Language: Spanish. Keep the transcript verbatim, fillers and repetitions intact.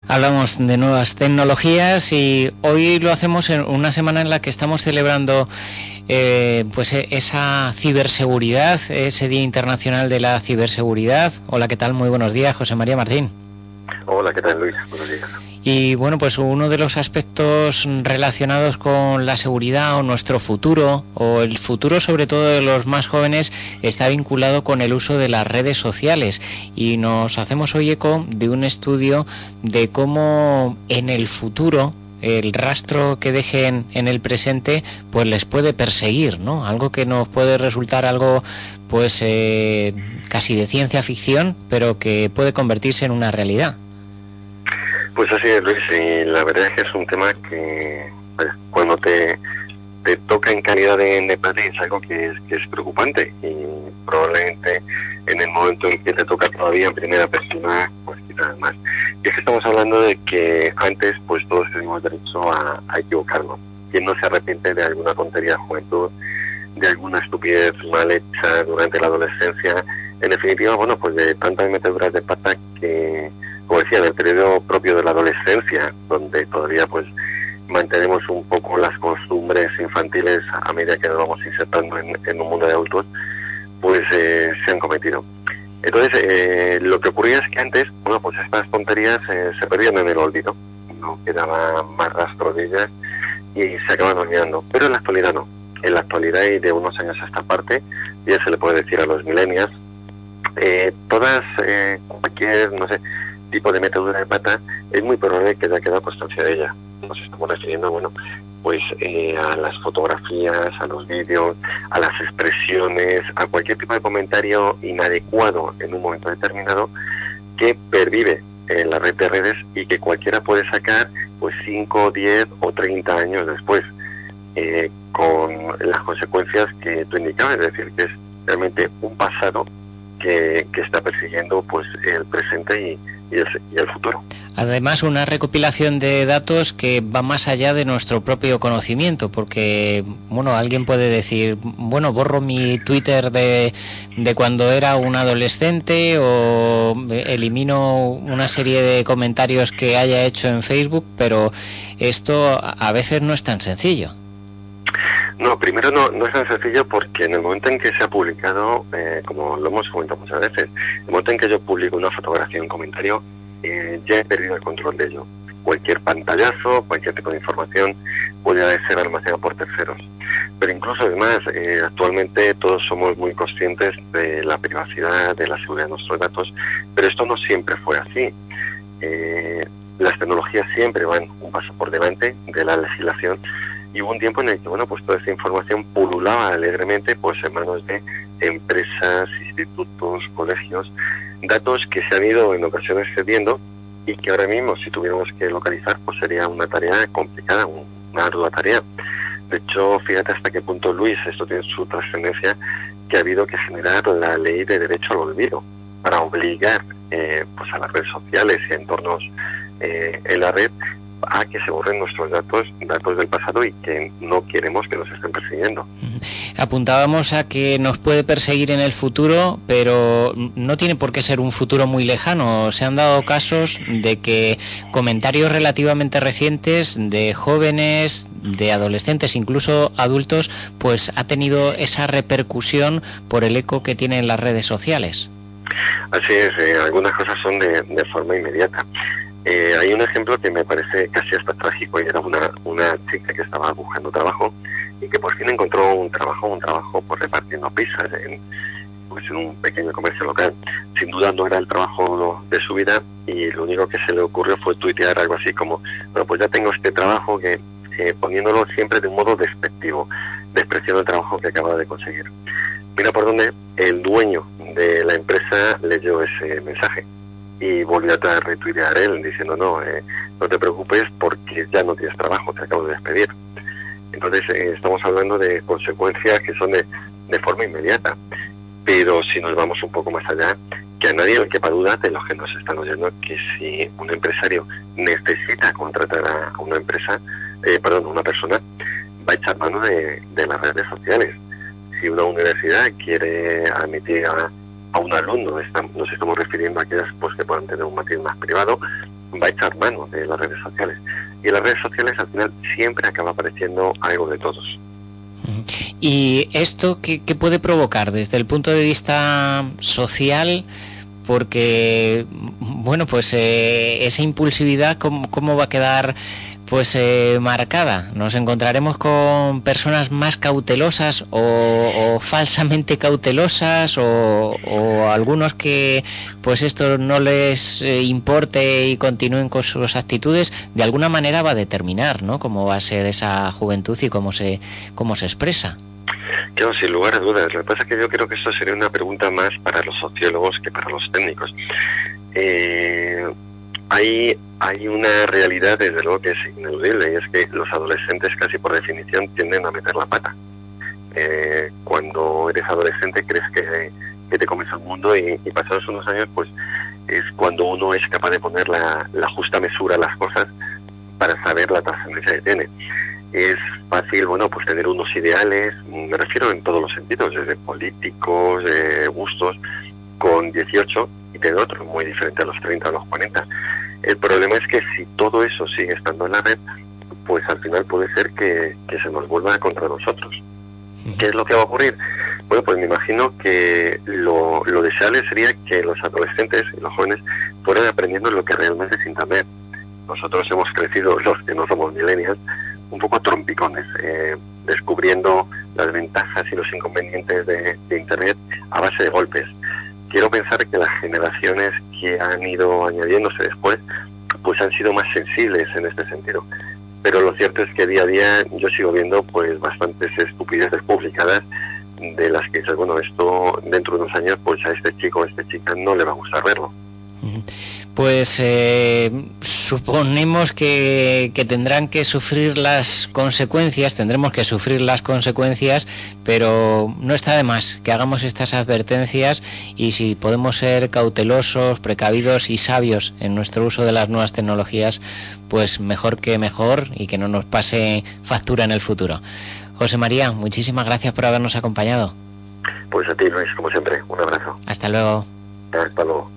Hablamos de nuevas tecnologías y hoy lo hacemos en una semana en la que estamos celebrando eh, pues esa ciberseguridad, ese Día Internacional de la Ciberseguridad. Hola, ¿qué tal? Muy buenos días, José María Martín. Hola, ¿qué tal, Luis? Buenos días. Y bueno, pues uno de los aspectos relacionados con la seguridad o nuestro futuro, o el futuro sobre todo de los más jóvenes, está vinculado con el uso de las redes sociales. Y nos hacemos hoy eco de un estudio de cómo en el futuro el rastro que dejen en el presente pues les puede perseguir, ¿no? Algo que nos puede resultar algo pues eh, casi de ciencia ficción, pero que puede convertirse en una realidad. Pues así es, Luis, y la verdad es que es un tema que pues, cuando te, te toca en calidad de, de padre es algo que es, que es preocupante, y probablemente en el momento en que te toca todavía en primera persona, pues quizás más. Y es que estamos hablando de que antes pues todos teníamos derecho a, a equivocarnos. ¿Quién no se arrepiente de alguna tontería de juventud, de alguna estupidez mal hecha durante la adolescencia? En definitiva, bueno, pues de tantas meteduras de pata que, como decía, del periodo propio de la adolescencia, donde todavía pues mantenemos un poco las costumbres infantiles a medida que nos vamos insertando en, en un mundo de adultos, pues eh, se han cometido. Entonces, eh, lo que ocurría es que antes, bueno, pues estas tonterías eh, se perdían en el olvido, no quedaba más rastro de ellas y se acaban olvidando. Pero en la actualidad no. En la actualidad y de unos años a esta parte, ya se le puede decir a los millennials, eh, todas, eh, cualquier, no sé, tipo de metedura de pata, es muy probable que haya quedado constancia de ella. Nos estamos refiriendo, bueno, pues eh, a las fotografías, a los vídeos, a las expresiones, a cualquier tipo de comentario inadecuado en un momento determinado que pervive en la red de redes y que cualquiera puede sacar pues cinco, diez o treinta años después, eh, con las consecuencias que tú indicabas, es decir, que es realmente un pasado que, que está persiguiendo pues el presente y Y el, y el futuro. Además, una recopilación de datos que va más allá de nuestro propio conocimiento, porque, bueno, alguien puede decir, bueno, borro mi Twitter de, de cuando era un adolescente o elimino una serie de comentarios que haya hecho en Facebook, pero esto a veces no es tan sencillo. No, primero no, no es tan sencillo porque en el momento en que se ha publicado, eh, como lo hemos comentado muchas veces, en el momento en que yo publico una fotografía, un comentario, eh, ya he perdido el control de ello. Cualquier pantallazo, cualquier tipo de información puede ser almacenada por terceros. Pero incluso, además, eh, actualmente todos somos muy conscientes de la privacidad, de la seguridad de nuestros datos, pero esto no siempre fue así. Eh, las tecnologías siempre van un paso por delante de la legislación. Y hubo un tiempo en el que, bueno, pues toda esta información pululaba alegremente pues en manos de empresas, institutos, colegios, datos que se han ido en ocasiones cediendo y que ahora mismo, si tuviéramos que localizar, pues sería una tarea complicada, una ardua tarea. De hecho, fíjate hasta qué punto, Luis, esto tiene su trascendencia, que ha habido que generar la ley de derecho al olvido para obligar eh, pues a las redes sociales y a entornos eh, en la red a que se borren nuestros datos, datos del pasado y que no queremos que nos estén persiguiendo. Apuntábamos a que nos puede perseguir en el futuro, pero no tiene por qué ser un futuro muy lejano. Se han dado casos de que comentarios relativamente recientes de jóvenes, de adolescentes, incluso adultos, pues ha tenido esa repercusión por el eco que tienen las redes sociales. Así es, eh, algunas cosas son de, de forma inmediata. Eh, hay un ejemplo que me parece casi hasta trágico, y era una, una chica que estaba buscando trabajo y que por fin encontró un trabajo, un trabajo pues repartiendo pizzas en, pues, en un pequeño comercio local. Sin duda no era el trabajo de su vida y lo único que se le ocurrió fue tuitear algo así como, bueno, pues ya tengo este trabajo, que eh, poniéndolo siempre de un modo despectivo, despreciando el trabajo que acaba de conseguir. Mira por dónde el dueño de la empresa leyó ese mensaje y volvió a retuitear él diciendo no, eh, no te preocupes porque ya no tienes trabajo, te acabo de despedir. Entonces eh, estamos hablando de consecuencias que son de, de forma inmediata, pero si nos vamos un poco más allá, que a nadie le quepa duda de los que nos están oyendo que si un empresario necesita contratar a una empresa, eh, perdón, a una persona, va a echar mano de, de las redes sociales. Si una universidad quiere admitir a a un alumno, estamos, nos estamos refiriendo a aquellas pues, que puedan tener un matiz más privado, va a echar mano de las redes sociales. Y en las redes sociales al final siempre acaba apareciendo algo de todos. ¿Y esto qué, qué puede provocar desde el punto de vista social? Porque, bueno, pues eh, esa impulsividad, ¿cómo, cómo va a quedar pues eh, marcada? ¿Nos encontraremos con personas más cautelosas o, o falsamente cautelosas o, o algunos que pues esto no les eh, importe y continúen con sus actitudes? De alguna manera va a determinar, ¿no?, cómo va a ser esa juventud y cómo se cómo se expresa. Claro, sin lugar a dudas. Lo que pasa es que yo creo que esto sería una pregunta más para los sociólogos que para los técnicos. Eh... Hay, hay una realidad, desde luego, que es ineludible, y es que los adolescentes casi por definición tienden a meter la pata. Eh, cuando eres adolescente crees que, que te comes el mundo y, y pasados unos años pues es cuando uno es capaz de poner la, la justa mesura a las cosas para saber la trascendencia que tiene. Es fácil, bueno, pues tener unos ideales, me refiero en todos los sentidos, desde políticos, de gustos, con dieciocho y tener otro muy diferente a los treinta o los cuarenta. El problema es que si todo eso sigue estando en la red, pues al final puede ser que, que se nos vuelva contra nosotros. ¿Qué es lo que va a ocurrir? Bueno, pues me imagino que lo, lo deseable sería que los adolescentes y los jóvenes fueran aprendiendo lo que realmente es Internet. Nosotros hemos crecido, los que no somos millennials, un poco trompicones, eh, descubriendo las ventajas y los inconvenientes de, de Internet a base de golpes. Quiero pensar que las generaciones que han ido añadiéndose después pues han sido más sensibles en este sentido. Pero lo cierto es que día a día yo sigo viendo pues bastantes estupideces publicadas de las que dices, bueno, esto dentro de unos años pues a este chico o a esta chica no le va a gustar verlo. Pues eh, suponemos que, que tendrán que sufrir las consecuencias, tendremos que sufrir las consecuencias, pero no está de más que hagamos estas advertencias y si podemos ser cautelosos, precavidos y sabios en nuestro uso de las nuevas tecnologías, pues mejor que mejor y que no nos pase factura en el futuro. José María, muchísimas gracias por habernos acompañado. Pues a ti, Luis, como siempre, un abrazo. Hasta luego. Hasta luego.